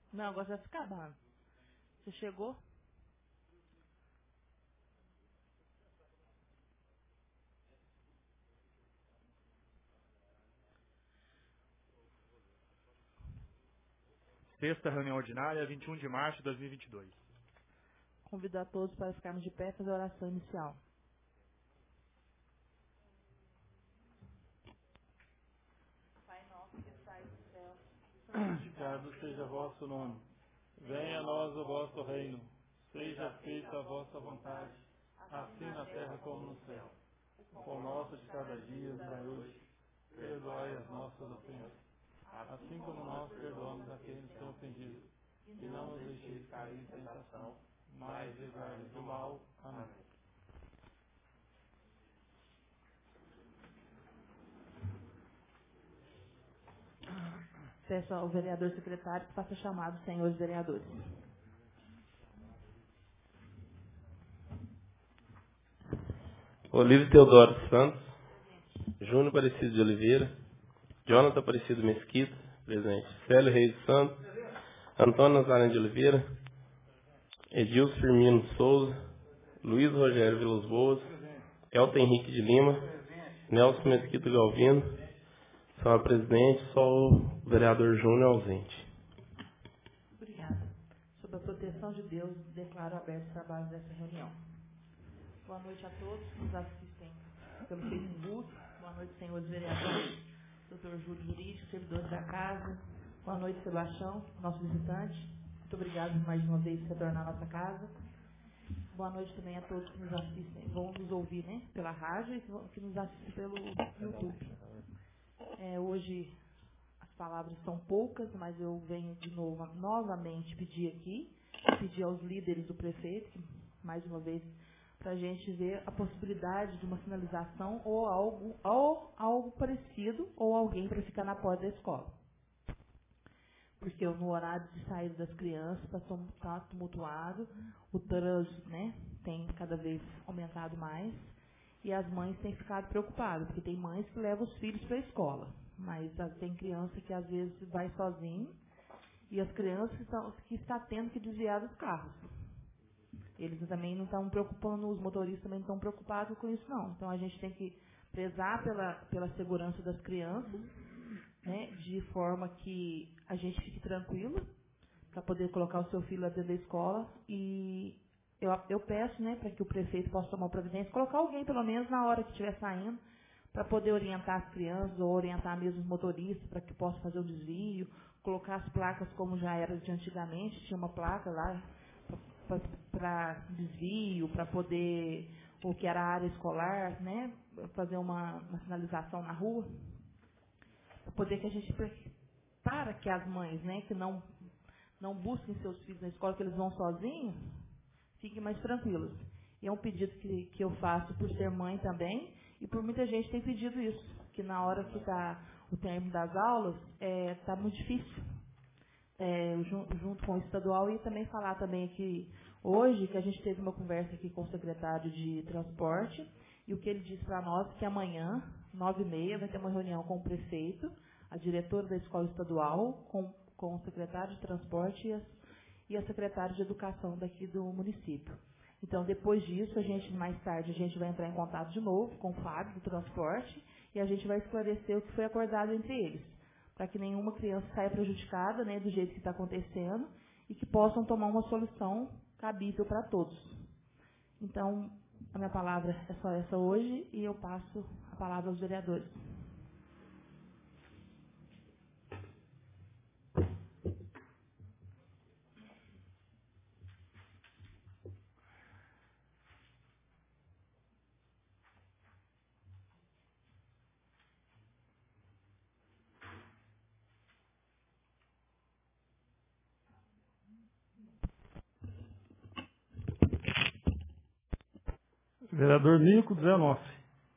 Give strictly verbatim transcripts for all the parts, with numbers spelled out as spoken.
Não, agora já fica acabando. Você chegou? Sexta reunião ordinária, vinte e um de março de dois mil e vinte e dois. Convido a todos para ficarmos de pé e fazer a oração inicial. Pai nosso que estais no céu, Santificado seja vosso nome. Venha a nós o vosso reino. Seja feita a vossa vontade, assim na terra como no céu. O pão nosso de cada dia nos dai hoje. Perdoai as nossas ofensas, assim como nós perdoamos a quem nos tem ofendido. E não nos deixeis cair em tentação, mas livrai-nos do mal. Amém. peço ao vereador secretário que faça chamado dos senhores vereadores. Olívio Teodoro Santos, Júnior Aparecido de Oliveira, Jonathan Aparecido Mesquita, presente. Célio Reis Santos, Antônio Nazareno de Oliveira, Edilson Firmino Souza, Luiz Rogério Vilas Boas, Elton Henrique de Lima, Nelson Mesquita Galvino, senhora presidente, só o vereador Júnior ausente. Obrigada. Sob a proteção de Deus, declaro aberto o trabalho dessa reunião. Boa noite a todos que nos assistem pelo Facebook. Boa noite, senhores vereadores, doutor Júlio Jurídico, servidores da casa. Boa noite, Sebastião, nosso visitante. Muito obrigado por mais uma vez retornar à nossa casa. Boa noite também a todos que nos assistem, vão nos ouvir, né, pela rádio e que vão- que nos assistem pelo YouTube. É, hoje as palavras são poucas, mas eu venho de novo, novamente pedir aqui, pedir aos líderes do prefeito, que, mais uma vez, para a gente ver a possibilidade de uma sinalização ou algo, ou algo parecido, ou alguém para ficar na porta da escola. Porque no horário de saída das crianças está tumultuado, o trânsito, né, tem cada vez aumentado mais, e as mães têm ficado preocupadas, porque tem mães que levam os filhos para a escola, mas ah, tem criança que às vezes vai sozinho, e as crianças que, estão, que está tendo que desviar dos carros. Eles também não estão preocupando, os motoristas também não estão preocupados com isso não. Então a gente tem que prezar pela, pela segurança das crianças, né, de forma que a gente fique tranquilo para poder colocar o seu filho lá dentro da escola. E eu, eu peço, né, para que o prefeito possa tomar providência, colocar alguém pelo menos na hora que estiver saindo, para poder orientar as crianças ou orientar mesmo os motoristas para que possam fazer o desvio, colocar as placas como já era de antigamente, tinha uma placa lá para desvio, para poder, o que era a área escolar, né, fazer uma, uma sinalização na rua, para poder que a gente, para que as mães, né, que não, não busquem seus filhos na escola, que eles vão sozinhos, fiquem mais tranquilos. E é um pedido que, que eu faço por ser mãe também, e por muita gente tem pedido isso, que na hora que está o término das aulas, está muito difícil. É, junto, junto com o estadual, e também falar também que hoje, que a gente teve uma conversa aqui com o secretário de transporte, e o que ele disse para nós que amanhã, nove e meia, vai ter uma reunião com o prefeito, a diretora da escola estadual, com, com o secretário de transporte e, as, e a secretária de educação daqui do município. Então, depois disso, a gente, mais tarde, a gente vai entrar em contato de novo com o Fábio do transporte, e a gente vai esclarecer o que foi acordado entre eles, para que nenhuma criança saia prejudicada, né, do jeito que está acontecendo, e que possam tomar uma solução cabível para todos. Então, a minha palavra é só essa hoje, e eu passo a palavra aos vereadores. Vereador Nico Zenoff.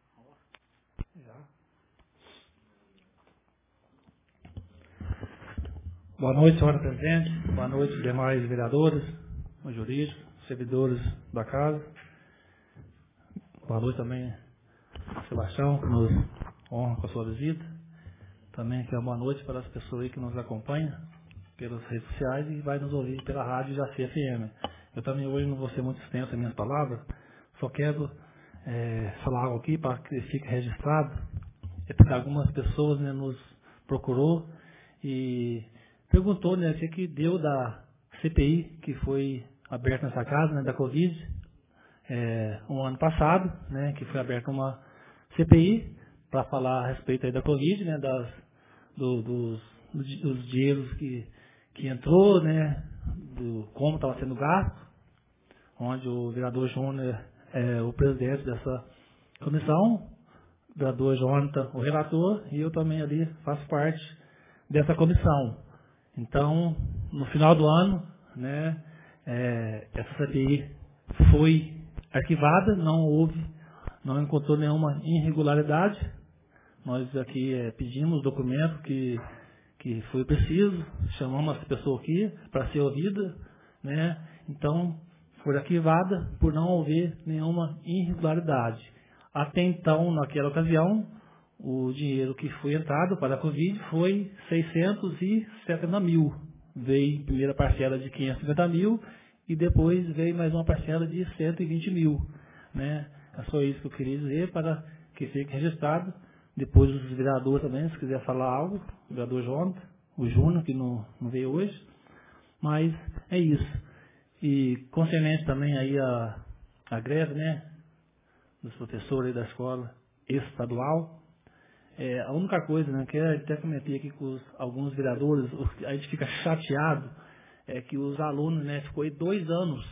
Boa noite, senhora presidente. Boa noite, demais vereadores, o jurídico, servidores da casa. Boa noite também, Sebastião, que nos honra com a sua visita. Também aqui uma boa noite para as pessoas aí que nos acompanham. pelas redes sociais e vai nos ouvir pela rádio Jaci F M. Eu também hoje não vou ser muito extenso nas minhas palavras, só quero é, falar algo aqui para que fique registrado. É porque algumas pessoas, né, nos procurou e perguntou, né, o que, que deu da C P I que foi aberta nessa casa, né, da Covid, é, um ano passado, né, que foi aberta uma C P I para falar a respeito aí da Covid, né, das, do, dos, dos dinheiros que, que entrou, né, do como estava sendo gasto, onde o vereador Júnior é o presidente dessa comissão, o vereador Jonathan o relator, e eu também ali faço parte dessa comissão. Então, no final do ano, né, é, essa C P I foi arquivada, não houve, não encontrou nenhuma irregularidade. Nós aqui é, pedimos o documento que, que foi preciso, chamamos essa pessoa aqui para ser ouvida, né? Então, foi arquivada por não haver nenhuma irregularidade. Até então, naquela ocasião, o dinheiro que foi entrado para a Covid foi seiscentos e setenta mil. Veio a primeira parcela de quinhentos e cinquenta mil e depois veio mais uma parcela de cento e vinte mil. Né? É só isso que eu queria dizer para que fique registrado. Depois os vereadores também, se quiser falar algo, o vereador Jonathan, o Júnior, que não, não veio hoje. Mas é isso. E concernente também aí a, a greve, né, dos professores aí da escola estadual, é, a única coisa, né, que eu até comentei aqui com os, alguns vereadores, a gente fica chateado, é que os alunos, né, ficou aí dois anos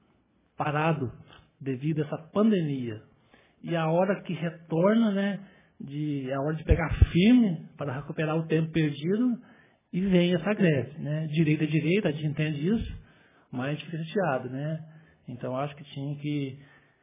parado devido a essa pandemia. E a hora que retorna, né, de, é a hora de pegar firme para recuperar o tempo perdido, e vem essa greve, né, direita é direita, a gente entende isso, mas a gente fica chateado, né? Então, acho que tinha que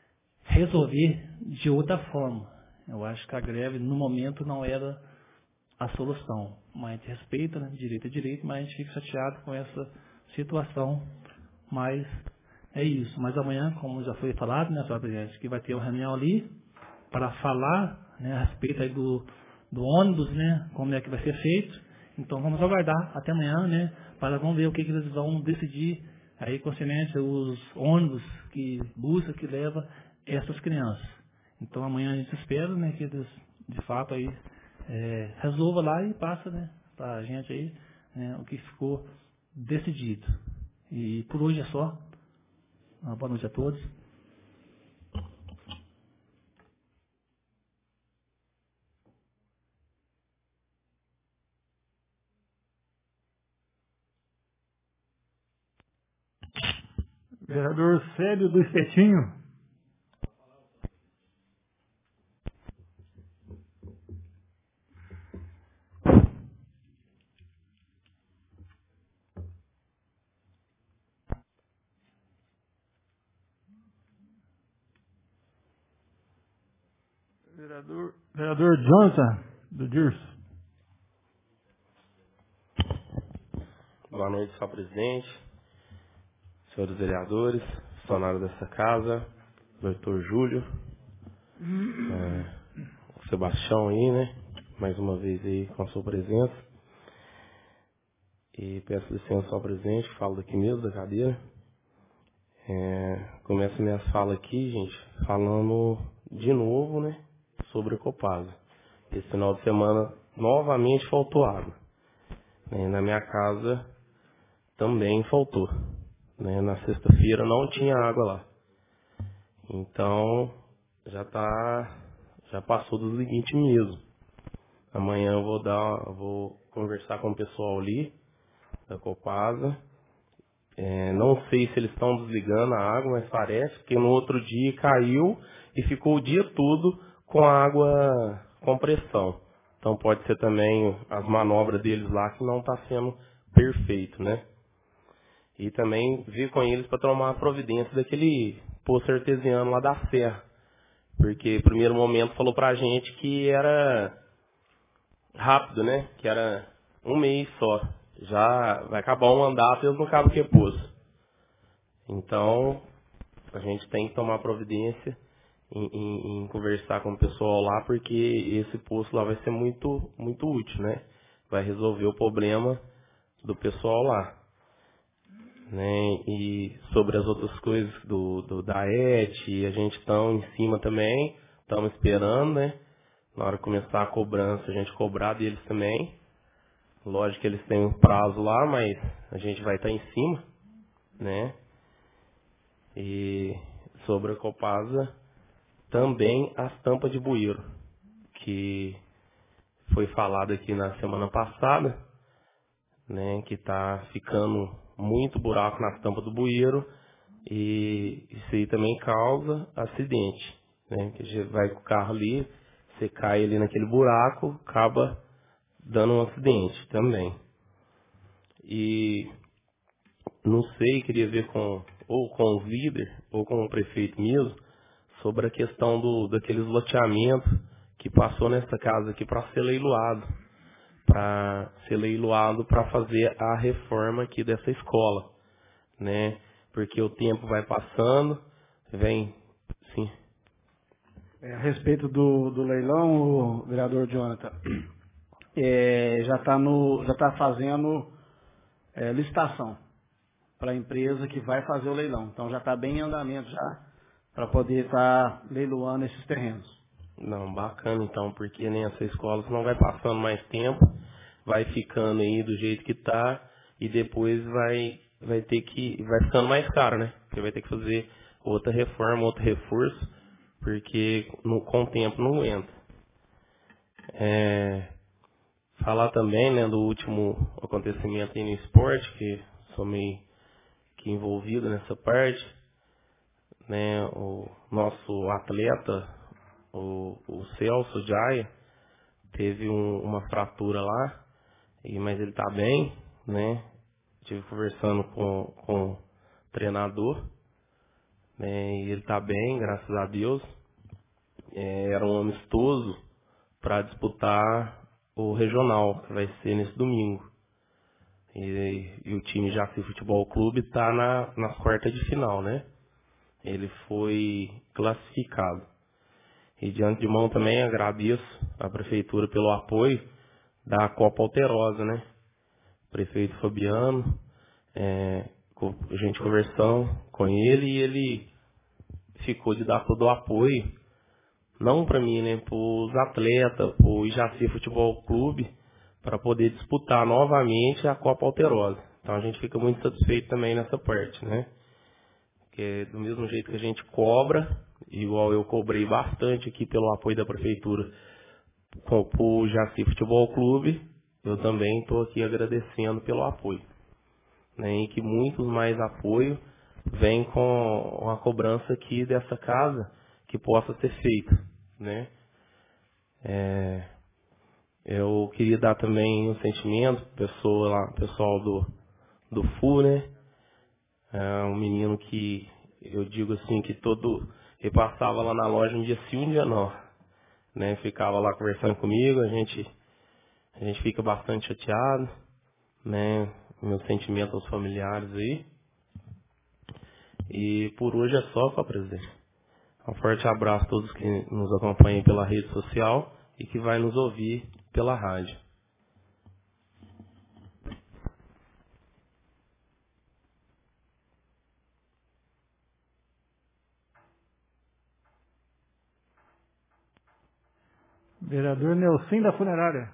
resolver de outra forma. Eu acho que a greve, no momento, não era a solução. Mas a gente respeita, né? Direito é direito, mas a gente fica chateado com essa situação. Mas é isso. Mas amanhã, como já foi falado, né, senhora presidente, que vai ter uma reunião ali para falar, né, a respeito aí do, do ônibus, né? Como é que vai ser feito. Então, vamos aguardar até amanhã, né? Para vamos ver o que, que eles vão decidir aí concernente os ônibus que busca, que leva essas crianças. Então amanhã a gente espera, né, que eles de fato aí é, resolva lá e passa, né, para a gente aí, né, o que ficou decidido. E por hoje é só. Uma boa noite a todos. Vereador Célio do Espetinho. Vereador, vereador Jonathan do Dirso. Boa noite, senhor presidente, senhores vereadores, funcionários dessa casa, doutor Júlio, é, o Sebastião aí, né? Mais uma vez aí com a sua presença. E peço licença ao presidente, falo daqui mesmo, da cadeira. É, começo minhas falas aqui, gente, falando de novo, né? Sobre a Copasa. Esse final de semana, novamente, faltou água. Né, na minha casa, também faltou. Né, na sexta-feira não tinha água lá. Então, já tá, já passou dos limites mesmo. Amanhã eu vou dar, eu vou conversar com o pessoal ali da Copasa. É, não sei se eles estão desligando a água, mas parece que no outro dia caiu e ficou o dia todo com a água com pressão. Então pode ser também as manobras deles lá que não está sendo perfeito, né? E também vir com eles para tomar a providência daquele poço artesiano lá da Serra. Porque no primeiro momento falou pra gente que era rápido, né? Que era um mês só. Já vai acabar um mandato e eles não acabam que é poço. Então, a gente tem que tomar providência em, em, em conversar com o pessoal lá, porque esse poço lá vai ser muito, muito útil, né? Vai resolver o problema do pessoal lá. Né? E sobre as outras coisas do, do da E T, a gente está em cima também, estamos esperando, né? Na hora de começar a cobrança, a gente cobrar deles também. Lógico que eles têm um prazo lá, mas a gente vai estar em cima, né? E sobre a Copasa, também as tampas de bueiro, que foi falado aqui na semana passada, né? Que está ficando muito buraco nas tampas do bueiro e isso aí também causa acidente, né? Que você vai com o carro ali, você cai ali naquele buraco, acaba dando um acidente também. E não sei, queria ver com ou com o líder ou com o prefeito mesmo sobre a questão do daqueles loteamentos que passou nessa casa aqui para ser leiloado, para ser leiloado para fazer a reforma aqui dessa escola, né? Porque o tempo vai passando, vem, sim. É, a respeito do, do leilão, o vereador Jonathan, é, já está no, já está fazendo é, licitação para a empresa que vai fazer o leilão. Então já está bem em andamento já para poder estar tá leiloando esses terrenos. Não, bacana então, porque nessa escola não vai passando mais tempo, vai ficando aí do jeito que tá e depois vai vai ter que vai ficando mais caro, né? Porque vai ter que fazer outra reforma, outro reforço, porque no, com o tempo não aguenta. É, falar também, né, do último acontecimento aí no esporte, que sou meio que envolvido nessa parte, né? O nosso atleta, o, o Celso Jaya, teve um, uma fratura lá, e, mas ele tá bem, né? Estive conversando com, com o treinador, né? E ele tá bem, graças a Deus. É, era um amistoso para disputar o regional, que vai ser nesse domingo. E, e o time Jaci Futebol Clube está na, nas quartas de final, né? Ele foi classificado. E de antemão também agradeço a prefeitura pelo apoio da Copa Alterosa, né? Prefeito Fabiano, é, a gente conversando com ele e ele ficou de dar todo o apoio, não para mim, né? Para os atletas, para o Jaci Futebol Clube, para poder disputar novamente a Copa Alterosa. Então a gente fica muito satisfeito também nessa parte, né? Porque do mesmo jeito que a gente cobra, igual eu cobrei bastante aqui pelo apoio da prefeitura para o Jaci Futebol Clube, eu também estou aqui agradecendo pelo apoio, né? E que muitos mais apoio vem com a cobrança aqui dessa casa que possa ser feita, né? É, eu queria dar também um sentimento pro pessoa lá, pessoal do, do F U, né? É um menino que eu digo assim que todo ele passava lá na loja um dia sim, um dia não, né? Ficava lá conversando comigo, a gente a gente fica bastante chateado, né? Meu sentimento aos familiares aí. E por hoje é só, para presidente. Um forte abraço a todos que nos acompanham pela rede social e que vai nos ouvir pela rádio. Vereador Nelson da Funerária.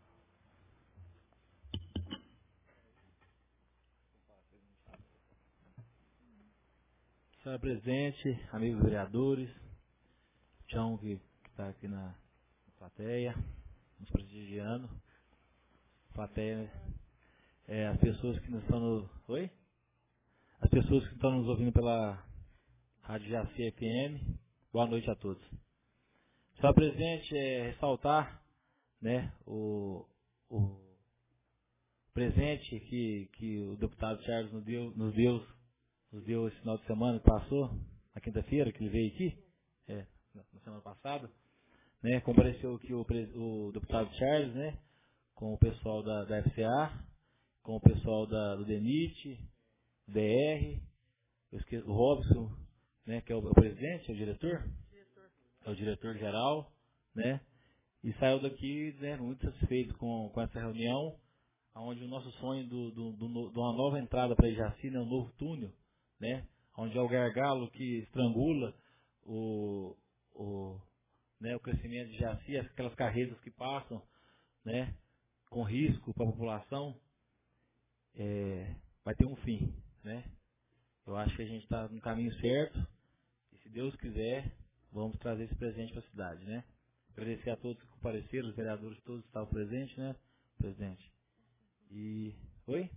Senhor presidente, amigos vereadores, Tião que está aqui na plateia, nos prestigiando, plateia, é, as pessoas que nos estão nos... Oi? As pessoas que estão nos ouvindo pela Rádio Jaci F M, boa noite a todos. Senhor presidente, é, ressaltar, né, o, o presente que, que o deputado Charles nos deu, nos deu nos deu esse final de semana que passou, na quinta-feira, que ele veio aqui, é, na semana passada, né, compareceu aqui o, o deputado Charles, né, com o pessoal da, da F C A, com o pessoal da, do D N I T, D R, eu esqueço, o Robson, né, que é o, é o presidente, é o diretor, é o diretor-geral, né, e saiu daqui, né, muito satisfeito com, com essa reunião, onde o nosso sonho do, do, do, de uma nova entrada para Ijaci, né, um novo túnel, né, onde é o gargalo que estrangula o, o, né, o crescimento de Ijaci, aquelas carretas que passam, né, com risco para a população, é, vai ter um fim, né? Eu acho que a gente está no caminho certo e, se Deus quiser, vamos trazer esse presente para a cidade, né? Agradecer a todos que compareceram, os vereadores todos estavam presentes, né, presidente? E... Oi?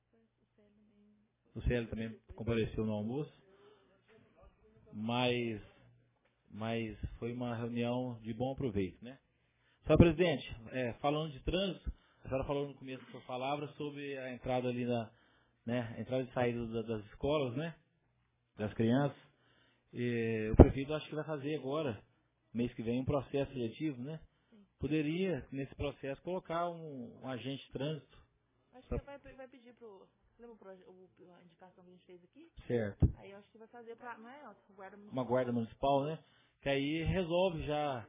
O Célio também compareceu no almoço, mas, mas foi uma reunião de bom proveito, né? Senhor presidente, é, falando de trânsito, a senhora falou no começo da sua palavra sobre a entrada ali na, né, a entrada e saída da, das escolas, né, das crianças. E o prefeito acho que vai fazer agora, mês que vem, um processo seletivo, né? Poderia, nesse processo, colocar um, um agente de trânsito. Acho que vai, vai pedir pro... Lembra o proje- o- a indicação que a gente fez aqui? Certo. Aí eu acho que vai fazer pra... Não é, Elton? Guarda municipal. Uma guarda municipal, né? Que aí resolve já...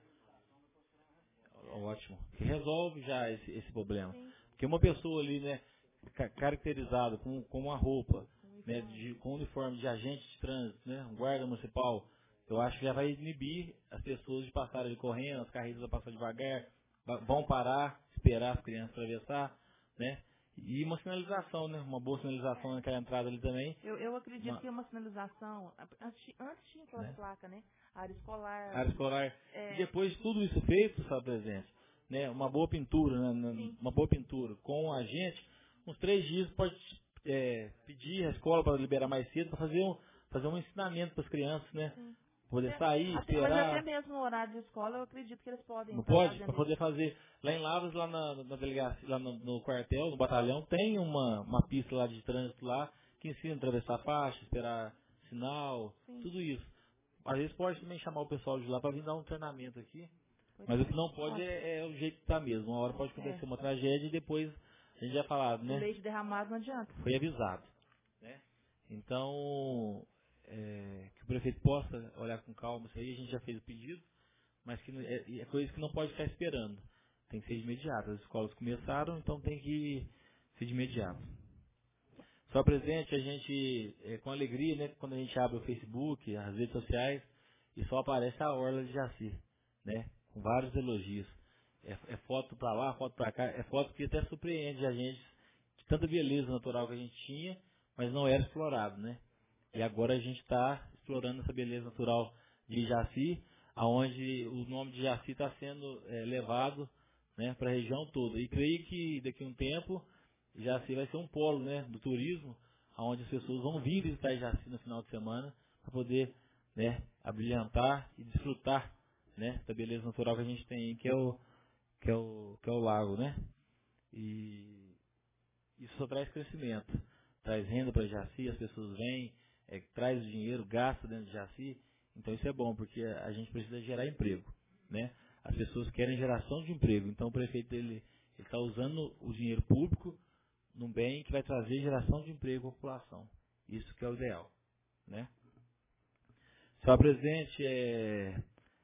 Ótimo. Que resolve já esse, esse problema. Sim. Porque uma pessoa ali, né, ca- caracterizada com, com uma roupa, né, de, com uniforme de agente de trânsito, né, um guarda municipal, eu acho que já vai inibir as pessoas de passarem ali correndo, as carretas vão passar devagar, va- vão parar, esperar as crianças atravessar, né? E uma sinalização, né? Uma boa sinalização naquela entrada ali também. Eu, eu acredito Uma- que uma sinalização... Antes, antes tinha aquela Né? placa, né? Área escolar... Área escolar. É. E depois de tudo isso feito, sabe, presidente, né? Uma boa pintura, né? na- Sim. Uma boa pintura com a gente, uns três dias pode é, pedir a escola para liberar mais cedo, para fazer um, fazer um ensinamento para as crianças, né? Sim. Poder É, sair, até- esperar. Mas até mesmo no horário de escola, eu acredito que eles podem... Não estar pode? fazendo Para poder fazer. Lá em Lavras, lá na, na delegacia, lá no, no quartel, no batalhão, tem uma, uma pista lá de trânsito lá, que ensina a atravessar a faixa, esperar sinal, Sim. tudo isso. Às vezes pode também chamar o pessoal de lá para vir dar um treinamento aqui. Pois Mas é. o que não pode é, é o jeito que tá mesmo. Uma hora pode acontecer É. uma tragédia e depois a gente já falado, O né? leite derramado não adianta. Foi avisado. Né? Então, é, que o prefeito possa olhar com calma isso aí, a gente já fez o pedido, mas que não- é, é coisa que não pode ficar esperando. Tem que ser de imediato. As escolas começaram, então tem que ser de imediato. Só presente, a gente, é, com alegria, né, quando a gente abre o Facebook, as redes sociais, e só aparece a orla de Jaci, né, com vários elogios. É, é foto pra lá, foto pra cá, é foto que até surpreende a gente, de tanta beleza natural que a gente tinha, mas não era explorado, né. E agora a gente está explorando essa beleza natural de Jaci, aonde o nome de Jaci está sendo é, levado, né, para a região toda. E creio que daqui a um tempo Jaci vai ser um polo, né, do turismo, onde as pessoas vão vir visitar Jaci no final de semana para poder, né, abrilhantar e desfrutar, né, da beleza natural que a gente tem, que é o que é o que é o lago, né? E isso só traz crescimento, traz renda para Jaci, as pessoas vêm, é, traz dinheiro, gasta dentro de Jaci. Então isso é bom, porque a gente precisa gerar emprego, né? As pessoas querem geração de emprego, então o prefeito ele está usando o dinheiro público num bem que vai trazer geração de emprego à população. Isso que é o ideal, né? Senhor presidente, é,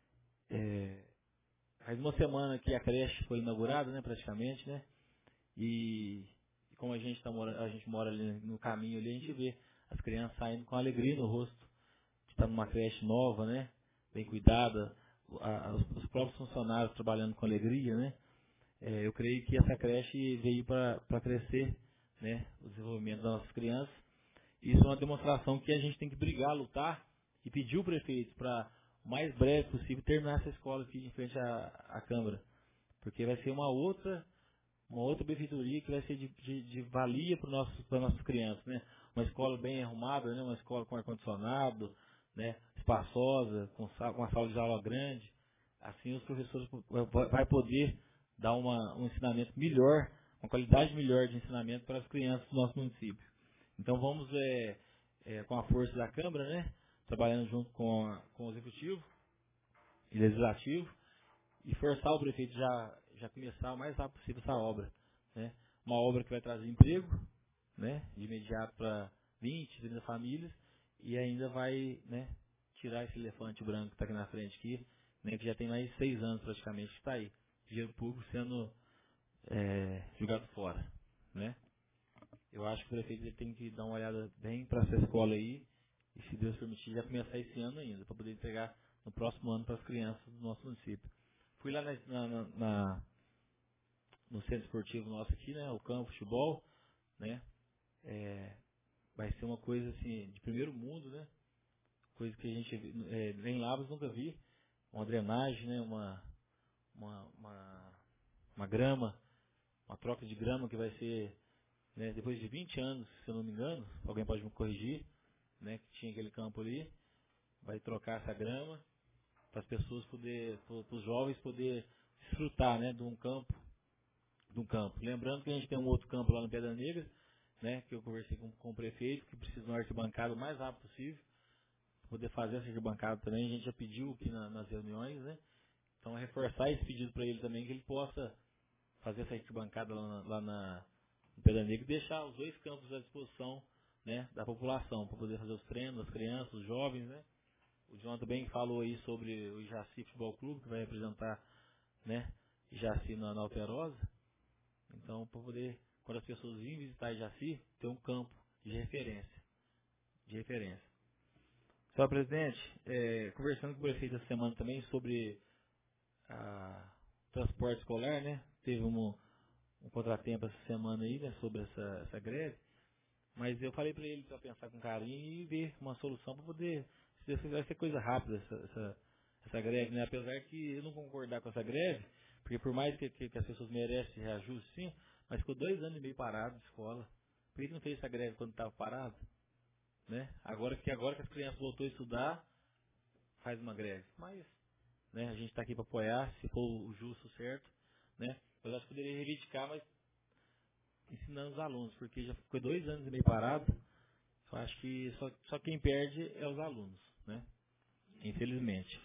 é, faz uma semana que a creche foi inaugurada, né, praticamente, né? E, e como a gente, tá mora, a gente mora ali no caminho ali, a gente vê as crianças saindo com alegria no rosto, de estar numa creche nova, né? Bem cuidada, a, a, os, os próprios funcionários trabalhando com alegria, né? É, eu creio que essa creche veio para crescer, né, o desenvolvimento das nossas crianças. Isso é uma demonstração que a gente tem que brigar, lutar e pedir o prefeito para, o mais breve possível, terminar essa escola aqui em frente à, à Câmara. Porque vai ser uma outra, uma outra benfeitoria que vai ser de, de, de valia para nossos, as nossas crianças, né? Uma escola bem arrumada, né? Uma escola com ar-condicionado, né? Espaçosa, com, sala, com uma sala de aula grande. Assim os professores vão poder dar uma, um ensinamento melhor, uma qualidade melhor de ensinamento para as crianças do nosso município. Então vamos, é, é, com a força da Câmara, né, trabalhando junto com, a, com o Executivo e Legislativo, e forçar o prefeito já, já começar o mais rápido possível essa obra. Né? Uma obra que vai trazer emprego, né, de imediato para vinte, trinta famílias, e ainda vai, né, tirar esse elefante branco que está aqui na frente, aqui, né, que já tem mais de seis anos praticamente que está aí. Dinheiro público sendo é, jogado fora. né? Eu acho que o prefeito ele tem que dar uma olhada bem para essa escola aí, e se Deus permitir, já começar esse ano ainda, para poder entregar no próximo ano para as crianças do nosso município. Fui lá na, na, na, no centro esportivo nosso aqui, né? O campo de futebol, né? É, vai ser uma coisa assim, de primeiro mundo, né? Coisa que a gente é, em Lavras nunca vi. Uma drenagem, né? Uma, uma, uma, uma grama, uma troca de grama que vai ser, né, depois de vinte anos, se eu não me engano, alguém pode me corrigir, né? Que tinha aquele campo ali, vai trocar essa grama para as pessoas poder, para os jovens poder desfrutar, né? De um campo, de um campo. Lembrando que a gente tem um outro campo lá no Pedra Negra, né? Que eu conversei com, com o prefeito, que precisa de uma arquibancada o mais rápido possível. Poder fazer essa arquibancada também, a gente já pediu aqui na, nas reuniões, né? Então, reforçar esse pedido para ele também, que ele possa fazer essa arquibancada lá, na, lá na, no Pedra Negra e deixar os dois campos à disposição, né, da população, para poder fazer os treinos, as crianças, os jovens, né? O João também falou aí sobre o Jaci Futebol Clube, que vai representar, né, Jaci na, na Alterosa. Então, para poder, quando as pessoas virem visitar Jaci, ter um campo de referência. De referência. Senhor presidente, é, conversando com o prefeito essa semana também sobre a transporte escolar, né? Teve um, um contratempo essa semana aí, né? Sobre essa, essa greve. Mas eu falei para ele para pensar com carinho e ver uma solução para poder... Vai ser coisa rápida essa, essa, essa greve, né? Apesar que eu não concordar com essa greve, porque por mais que, que, que as pessoas merecem reajuste, sim, mas ficou dois anos e meio parado de escola. Por que não fez essa greve quando estava parado? Né? Agora, que, agora que as crianças voltou a estudar, faz uma greve. Mas, né, a gente está aqui para apoiar, se for o justo, certo, né? Eu acho que poderia reivindicar, mas ensinando os alunos, porque já ficou dois anos e meio parado. Eu acho que só, só quem perde é os alunos, né? Infelizmente.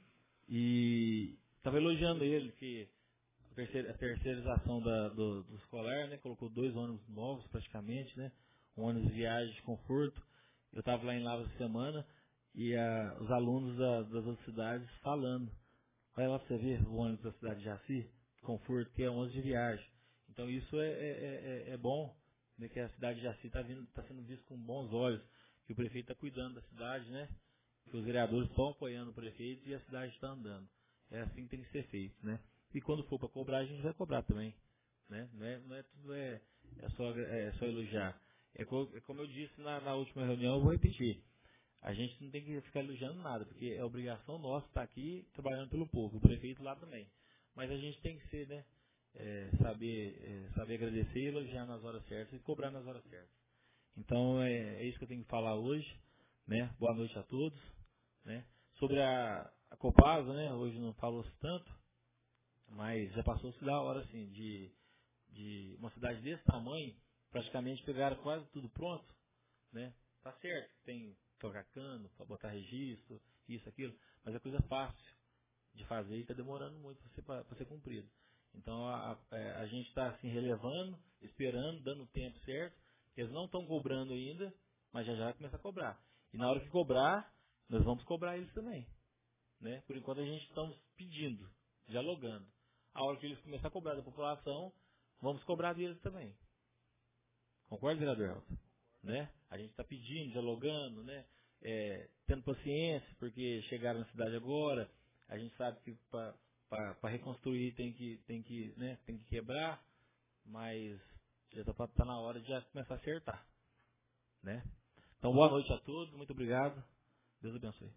E estava elogiando ele que a, terceira, a terceirização da, do, do escolar, né? Colocou dois ônibus novos praticamente, né? Um ônibus de viagem de conforto. Eu estava lá em Lavras essa semana e a, os alunos da, das outras cidades falando. Vai lá para você ver o ônibus da cidade de Jaci, conforto, que é um ônibus de viagem. Então isso é, é, é, é bom, né, que a cidade de Jaci está tá sendo vista com bons olhos, que o prefeito está cuidando da cidade, né? Que os vereadores estão apoiando o prefeito e a cidade está andando. É assim que tem que ser feito, né? E quando for para cobrar, a gente vai cobrar também, né? Não é, não é tudo é, é, só, é só elogiar. É, co, é como eu disse na, na última reunião, eu vou repetir. A gente não tem que ficar elogiando nada, porque é obrigação nossa estar aqui trabalhando pelo povo, o prefeito lá também. Mas a gente tem que ser, né? É, saber, é, saber agradecer e elogiar nas horas certas e cobrar nas horas certas. Então é, é isso que eu tenho que falar hoje, né? Boa noite a todos, né? Sobre a, a Copasa, né? Hoje não falou-se tanto, mas já passou-se da hora, assim, de, de uma cidade desse tamanho, praticamente pegaram quase tudo pronto, né? Tá certo, tem que trocar cano, para botar registro, isso, aquilo, mas é coisa fácil de fazer e está demorando muito para ser, para ser cumprido. Então a, a, a gente está assim relevando, esperando, dando o tempo certo. Eles não estão cobrando ainda, mas já já vai começar a cobrar. E na hora que cobrar, nós vamos cobrar eles também, né? Por enquanto a gente estamos pedindo, dialogando. A hora que eles começarem a cobrar da população, vamos cobrar deles também. Concorda, vereador Elton? Né? A gente está pedindo, dialogando, né? É, tendo paciência, porque chegaram na cidade agora, a gente sabe que para reconstruir tem que, tem, que, né, tem que quebrar, mas já está tá na hora de já começar a acertar. Né? Então, boa noite a todos, muito obrigado. Deus abençoe.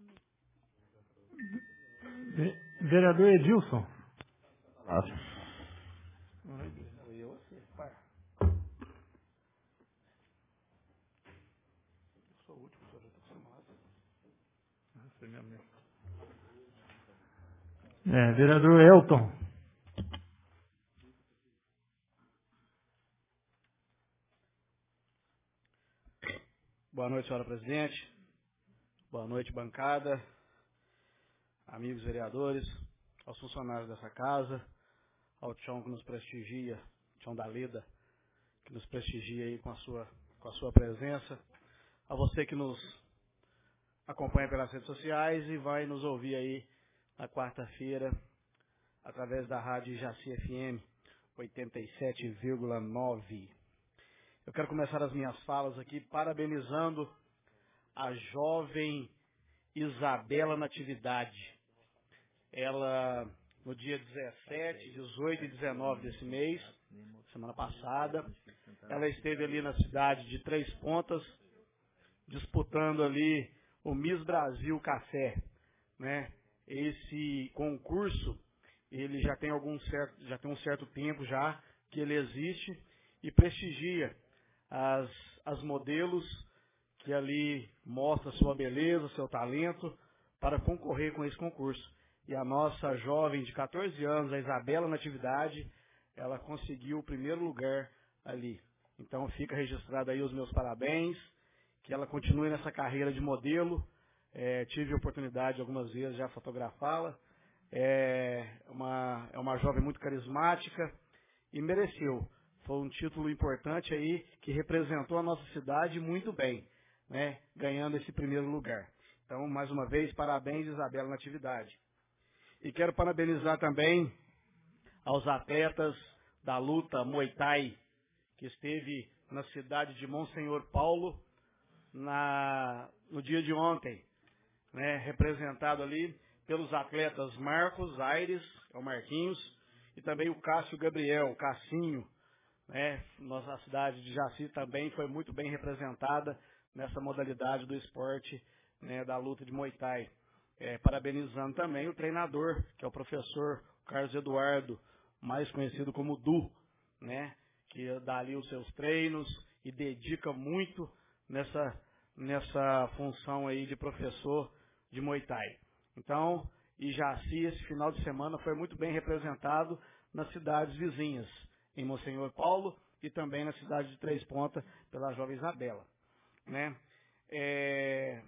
Vereador Edilson. É, vereador Elton. Boa noite, senhora presidente. Boa noite, bancada, amigos vereadores, aos funcionários dessa casa, ao Tião que nos prestigia, Tião da Leda, que nos prestigia aí com a sua, com a sua presença, a você que nos acompanha pelas redes sociais e vai nos ouvir aí na quarta-feira, através da rádio Jaci F M oitenta e sete vírgula nove. Eu quero começar as minhas falas aqui parabenizando a jovem Isabela Natividade. Ela, no dia dezessete, dezoito e dezenove desse mês, semana passada, ela esteve ali na cidade de Três Pontas, disputando ali o Miss Brasil Café, né? Esse concurso, ele já tem algum certo, já tem um certo tempo já que ele existe e prestigia as, as modelos que ali mostram sua beleza, seu talento para concorrer com esse concurso. E a nossa jovem de quatorze anos, a Isabela Natividade, ela conseguiu o primeiro lugar ali. Então fica registrado aí os meus parabéns, que ela continue nessa carreira de modelo. É, tive a oportunidade algumas vezes já fotografá-la. É uma, é uma jovem muito carismática e mereceu. Foi um título importante aí que representou a nossa cidade muito bem, né, ganhando esse primeiro lugar. Então, mais uma vez, parabéns, Isabela Natividade. E quero parabenizar também aos atletas da luta Muay Thai, que esteve na cidade de Monsenhor Paulo na, no dia de ontem, né, representado ali pelos atletas Marcos Aires, é o Marquinhos, e também o Cássio Gabriel, o Cassinho, né, nossa cidade de Jaci também foi muito bem representada nessa modalidade do esporte, né, da luta de Muay Thai. É, parabenizando também o treinador, que é o professor Carlos Eduardo, mais conhecido como Du, né, que dá ali os seus treinos e dedica muito nessa, nessa função aí de professor de Muay Thai. Então, e Jaci, esse final de semana foi muito bem representado nas cidades vizinhas, em Monsenhor Paulo e também na cidade de Três Pontas, pela jovem Isabela, né? É,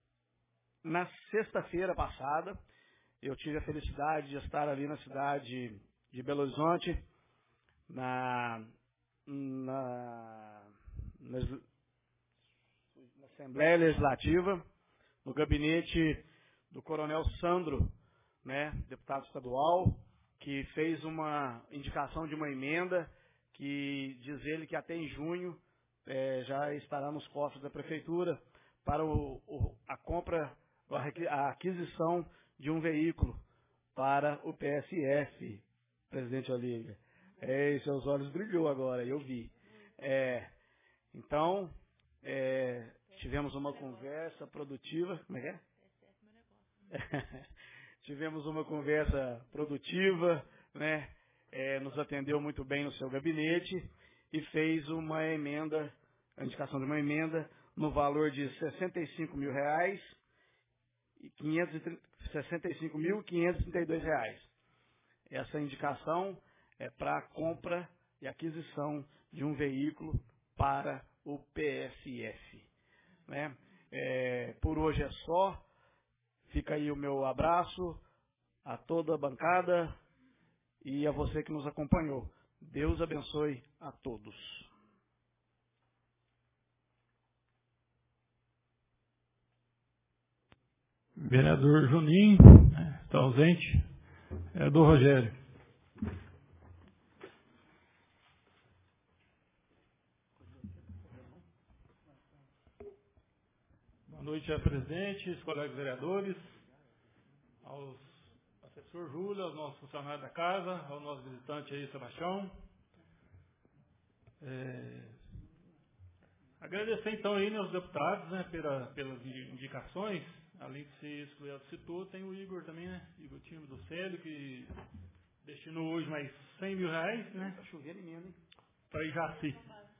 na sexta-feira passada, eu tive a felicidade de estar ali na cidade de Belo Horizonte, na, na, na, na Assembleia Legislativa, no gabinete do Coronel Sandro, né, deputado estadual, que fez uma indicação de uma emenda que diz ele que até em junho é, já estará nos cofres da Prefeitura para o, o, a compra, a aquisição de um veículo para o P S F, presidente Olívia. É, seus olhos brilhou agora, eu vi. É, então, é, tivemos uma conversa produtiva. Como é que é? Tivemos uma conversa produtiva, né? É, nos atendeu muito bem no seu gabinete e fez uma emenda, a indicação de uma emenda no valor de sessenta e cinco mil reais e sessenta e cinco mil quinhentos e trinta e dois reais. Essa indicação é para a compra e aquisição de um veículo para o P S F, né? É, por hoje é só. Fica aí o meu abraço a toda a bancada e a você que nos acompanhou. Deus abençoe a todos. Vereador Juninho, está ausente. Vereador Rogério. Boa noite, senhor presidente, colegas vereadores, aos assessor Júlio, aos nossos funcionários da casa, ao nosso visitante aí, Sebastião. É, agradecer então aí, né, aos deputados, né, pela, pelas indicações. Além de ser isso que o Leandro citou, tem o Igor também, né? Igor Time do Célio, que destinou hoje mais cem mil reais, né? Está chovendo mesmo, hein? Para Jaci.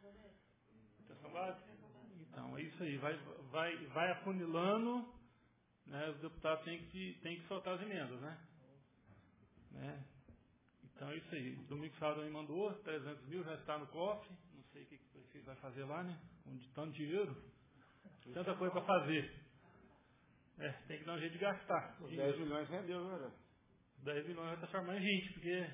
Então, é isso aí. Vai, vai, vai afunilando, né? Os deputados têm que, têm que soltar as emendas, né? né? Então, é isso aí. Domingo sábado me mandou, trezentos mil já está no cofre. Não sei o que o prefeito vai fazer lá, né? Com tanto dinheiro. Tanta coisa para fazer. É, tem que dar um jeito de gastar. dez milhões rendeu, né? dez milhões vai transformar em gente, porque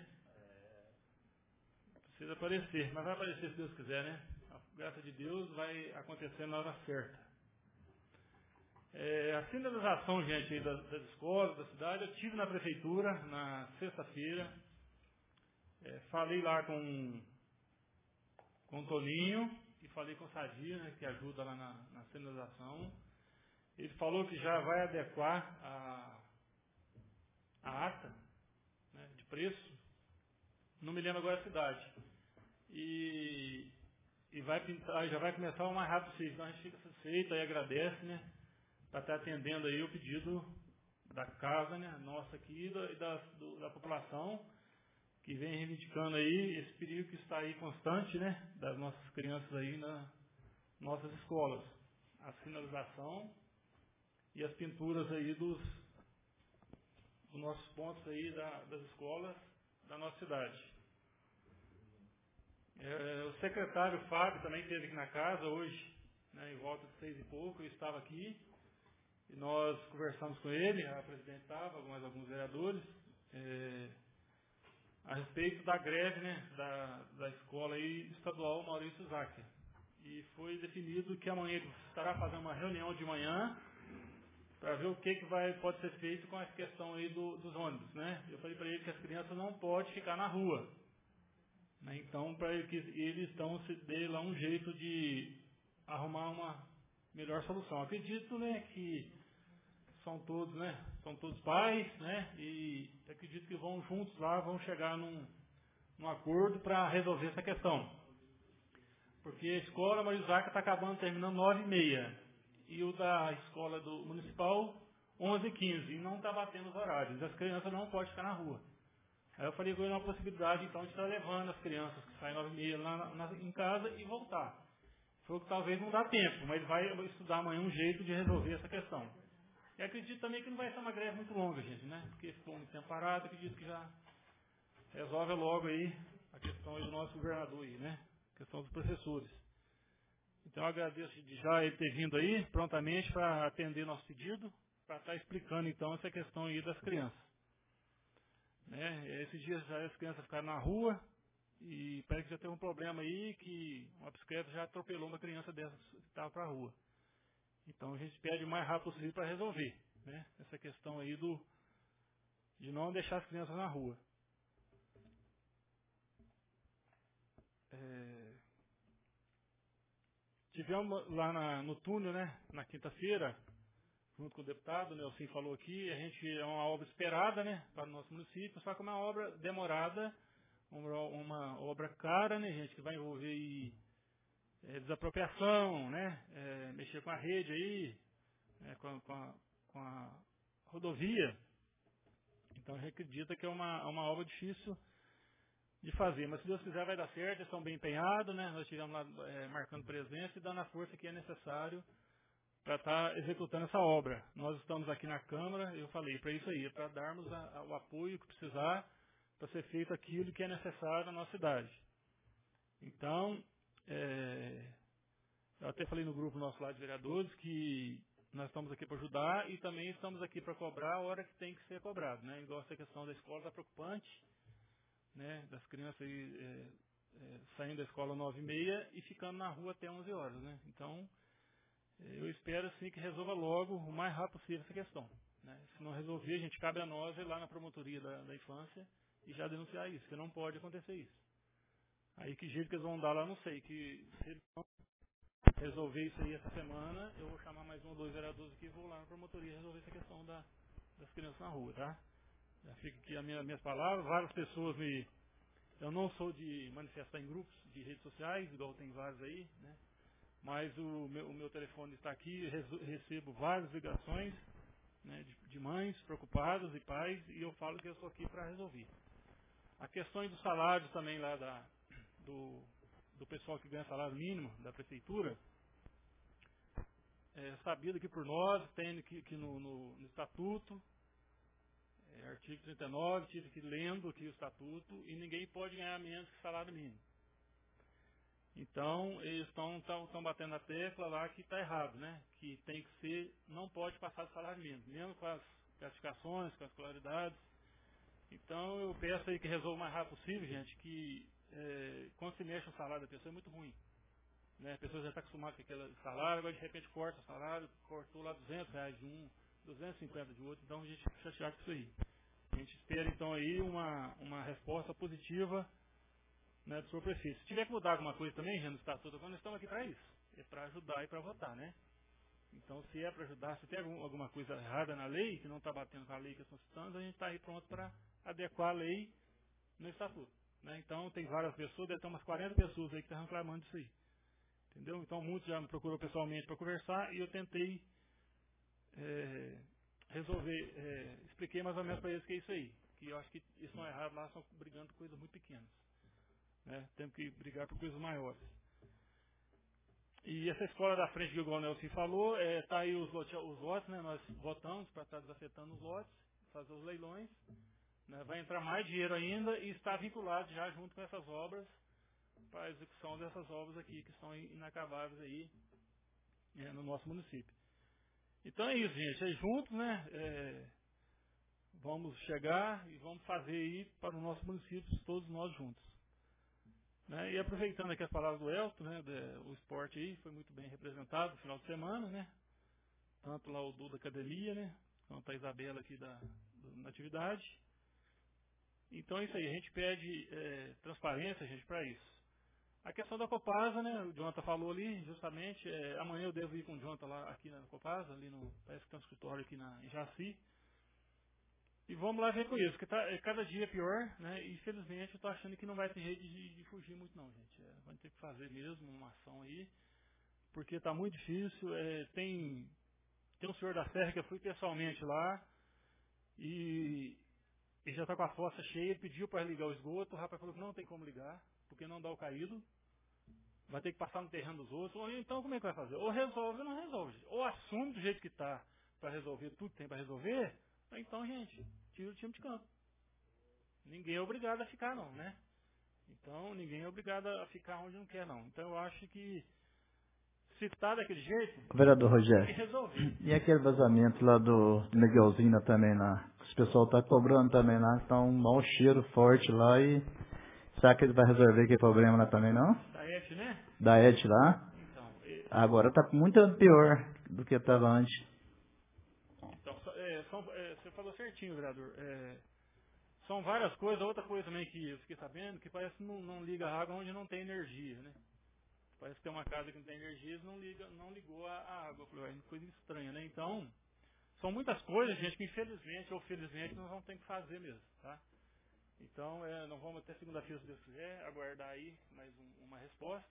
precisa aparecer. Mas vai aparecer se Deus quiser, né? A graça de Deus vai acontecer na hora certa. É, a sinalização, gente, aí das, das escolas, da cidade, eu estive na prefeitura na sexta-feira. É, falei lá com, com o Toninho, e falei com o Sadia, né, que ajuda lá na, na sinalização. Ele falou que já vai adequar a, a ata, né, de preço, não me lembro agora a cidade, e, e vai pintar, já vai começar o mais rápido possível. Então a gente fica satisfeito e agradece, né, para estar atendendo aí o pedido da casa, né, nossa aqui e da, da, do, da população, que vem reivindicando aí esse perigo que está aí constante, né, das nossas crianças aí nas nossas escolas. A sinalização e as pinturas aí dos, dos nossos pontos aí da, das escolas da nossa cidade. É, o secretário Fábio também esteve aqui na casa hoje, né, em volta de seis e pouco, eu estava aqui, e nós conversamos com ele, a presidente estava, mais alguns vereadores, é, a respeito da greve, né, da, da escola aí, estadual Maurício Záquia. E foi definido que amanhã ele estará fazendo uma reunião de manhã para ver o que, que vai, pode ser feito com essa questão aí do, dos ônibus, né? Eu falei para ele que as crianças não podem ficar na rua, né? Então, para ele, que eles estão se dê lá um jeito de arrumar uma melhor solução. Acredito, né, que são todos, né, são todos pais, né, e acredito que vão juntos lá, vão chegar num, num acordo para resolver essa questão. Porque a escola Marizaca está acabando, terminando nove e meia, e o da escola do municipal onze e quinze, e não está batendo os horários. As crianças não podem ficar na rua. Aí eu falei que foi uma possibilidade, então, de estar levando as crianças que saem nove e meia lá na, na, em casa e voltar. Falou que talvez não dá tempo, mas vai estudar amanhã um jeito de resolver essa questão. E acredito também que não vai ser uma greve muito longa, gente, né? Porque ficou muito tempo parado, acredito que já resolve logo aí a questão aí do nosso governador aí, né? A questão dos professores. Então eu agradeço de já ele ter vindo aí prontamente para atender nosso pedido, para estar explicando então essa questão aí das crianças. Né? Esses dias já as crianças ficaram na rua e parece que já teve um problema aí que uma bicicleta já atropelou uma criança dessas que estava para a rua. Então a gente pede o mais rápido possível para resolver, né, essa questão aí do, de não deixar as crianças na rua. É, tivemos lá na, no túnel, né, na quinta-feira, junto com o deputado, o Nelson falou aqui, a gente é uma obra esperada, né, para o nosso município, só que é uma obra demorada, uma, uma obra cara, né, gente, que vai envolver aí, é, desapropriação, né, é, mexer com a rede aí, é, com, com, a, com a rodovia. Então a gente acredita que é uma, uma obra difícil de fazer, mas se Deus quiser vai dar certo, eles estão bem empenhados, né, nós estivemos lá é, marcando presença e dando a força que é necessário para estar executando essa obra. Nós estamos aqui na Câmara, eu falei, para isso aí, para darmos a, a, o apoio que precisar para ser feito aquilo que é necessário na nossa cidade. Então, é, eu até falei no grupo nosso lá de vereadores que nós estamos aqui para ajudar e também estamos aqui para cobrar a hora que tem que ser cobrado, né? Igual essa questão da escola está preocupante, né? Das crianças aí, é, é, saindo da escola nove e meia e ficando na rua até onze horas, né? Então, eu espero assim que resolva logo, o mais rápido possível, essa questão, né? Se não resolver, a gente cabe a nós ir lá na promotoria da, da infância e já denunciar isso, que não pode acontecer isso. Aí que jeito que eles vão dar lá, não sei, que se eles vão resolver isso aí essa semana, eu vou chamar mais um ou dois vereadores aqui e vou lá na promotoria resolver essa questão da, das crianças na rua, tá? Já fica aqui as minha, minhas palavras, várias pessoas me... Eu não sou de manifestar em grupos de redes sociais, igual tem vários aí, né? Mas o meu, o meu telefone está aqui, recebo várias ligações, né, de, de mães preocupadas e pais, e eu falo que eu estou aqui para resolver. A questão dos salários também lá da, do, do pessoal que ganha salário mínimo da prefeitura, é sabido que por nós, tem que, que no, no, no estatuto, é, artigo trinta e nove, tive que lendo aqui o estatuto, e ninguém pode ganhar menos que salário mínimo. Então, eles estão batendo na tecla lá que está errado, né? Que tem que ser, não pode passar do salário mínimo, mesmo com as classificações, com as escolaridades. Então, eu peço aí que resolva o mais rápido possível, gente, que é, quando se mexe o salário da pessoa é muito ruim. Né? A pessoa já está acostumada com aquele salário, agora de repente corta o salário, cortou lá duzentos reais de um, duzentos e cinquenta de outro, então a gente fica chateado com isso aí. A gente espera então aí uma, uma resposta positiva né, do senhor prefeito. Se tiver que mudar alguma coisa também, já no estatuto, nós estamos aqui para isso. É para ajudar e para votar, né? Então, se é para ajudar, se tem algum, alguma coisa errada na lei, que não está batendo com a lei que estão citando, a gente está aí pronto para adequar a lei no estatuto, né? Então, tem várias pessoas, deve ter umas quarenta pessoas aí que estão reclamando disso aí. Entendeu? Então, muitos já me procurou pessoalmente para conversar e eu tentei é, resolver, é, expliquei mais ou menos para eles que é isso aí. Que eu acho que eles estão errados lá, estão brigando por coisas muito pequenas, né? Temos que brigar por coisas maiores. E essa escola da frente que o Igual Nelson falou, está é, tá aí os, lote, os lotes, né? Nós votamos para estar desafetando os lotes, fazer os leilões, né? Vai entrar mais dinheiro ainda e está vinculado já junto com essas obras para a execução dessas obras aqui que estão inacabáveis aí é, no nosso município. Então é isso, gente, é juntos, né? É, vamos chegar e vamos fazer aí para o nosso município, todos nós juntos. Né? E aproveitando aqui as palavras do Elton, né, de, o esporte aí foi muito bem representado no final de semana, né? Tanto lá o Du da academia, né? Quanto a Isabela aqui da, do, na atividade. Então é isso aí, a gente pede é, transparência, gente, para isso. A questão da Copasa, né? O Jonathan falou ali, justamente, é, amanhã eu devo ir com o Jonathan lá aqui na Copasa, ali no, parece que tem um escritório aqui na, em Jaci. E vamos lá ver com isso, porque tá, é, cada dia é pior, né? E infelizmente eu estou achando que não vai ter jeito de, de fugir muito não, gente. É, vai ter que fazer mesmo uma ação aí, porque está muito difícil. É, tem, tem um senhor da Serra que eu fui pessoalmente lá e ele já está com a fossa cheia, ele pediu para ligar o esgoto, o rapaz falou que não tem como ligar, porque não dá o caído. Vai ter que passar no terreno dos outros. Ou então como é que vai fazer? Ou resolve ou não resolve. Ou assume do jeito que está para resolver tudo que tem para resolver. Então, gente, tira o time de campo. Ninguém é obrigado a ficar, não, né? Então, ninguém é obrigado a ficar onde não quer, não. Então, eu acho que se está daquele jeito, vereador tem que Rogério, resolver. e aquele vazamento lá do Miguelzinho também lá? Os pessoal tá cobrando também lá, tá um mau cheiro forte lá e... Será que ele vai resolver aquele problema lá também, não? Da E T, né? Da E T lá? Então, e... Agora tá muito pior do que estava antes. Então, é, são, é, você falou certinho, vereador. É, são várias coisas. Outra coisa também que eu fiquei sabendo, que parece que não, não liga a água onde não tem energia, né? Parece que tem uma casa que não tem energia e não, liga, não ligou a, a água. É uma coisa estranha, né? Então, são muitas coisas, gente, que infelizmente ou felizmente nós vamos ter que fazer mesmo, tá? Então, é, não vamos até segunda-feira, se Deus quiser, aguardar aí mais um, uma resposta.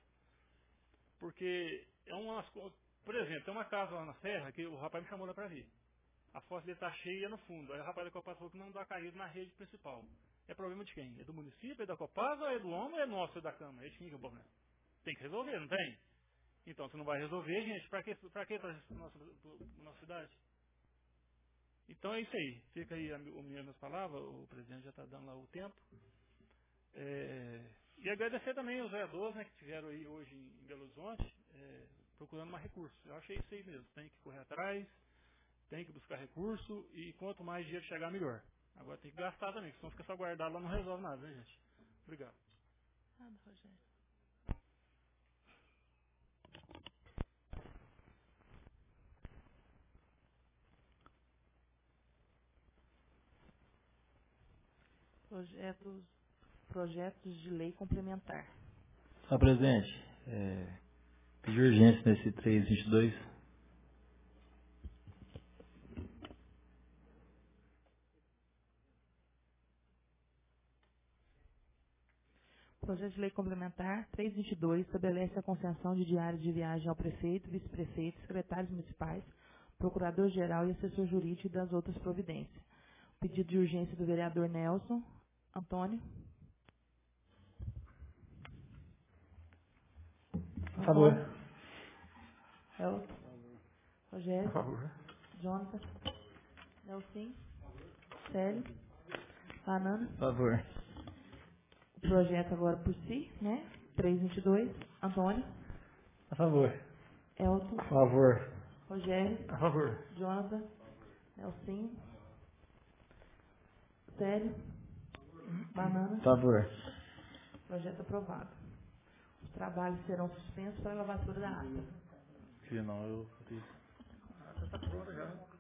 Porque é umas coisas... Por exemplo, tem uma casa lá na Serra que o rapaz me chamou lá para ver. A fossa dele está cheia no fundo. Aí o rapaz da Copasa falou que não dá caído na rede principal. É problema de quem? É do município, é da Copasa, é do homem ou é nosso, é da Câmara? É de quem que é o problema? Tem que resolver, não tem? Então, se não vai resolver, gente, para que para que trazer isso para a nossa, nossa cidade? Então é isso aí. Fica aí as minhas palavras, o presidente já está dando lá o tempo. É, e agradecer também os vereadores, né, que estiveram aí hoje em Belo Horizonte, é, procurando mais recursos. Eu achei isso aí mesmo. Tem que correr atrás, tem que buscar recurso e quanto mais dinheiro chegar, melhor. Agora tem que gastar também, porque senão fica só guardado lá, não resolve nada, né, gente? Obrigado. Nada, Rogério. Projetos, projetos de lei complementar. Senhor presidente, é, pedir urgência nesse três vinte e dois. Projeto de lei complementar trezentos e vinte e dois estabelece a concessão de diários de viagem ao prefeito, vice-prefeito, secretários municipais, procurador-geral e assessor jurídico e das outras providências. Pedido de urgência do vereador Nelson. Antônio. A favor. Elton. Rogério. A favor. Jonathan. Nelson. Célio. Banana. Por favor. O projeto agora por si, né? trezentos e vinte e dois. Antônio. A favor. Elton. A favor. Rogério. A favor. Jonathan. Nelson. Célio. Banana. Por favor. Projeto aprovado. Os trabalhos serão suspensos para a lavatura da ata. Se não, eu... Já está pronto já.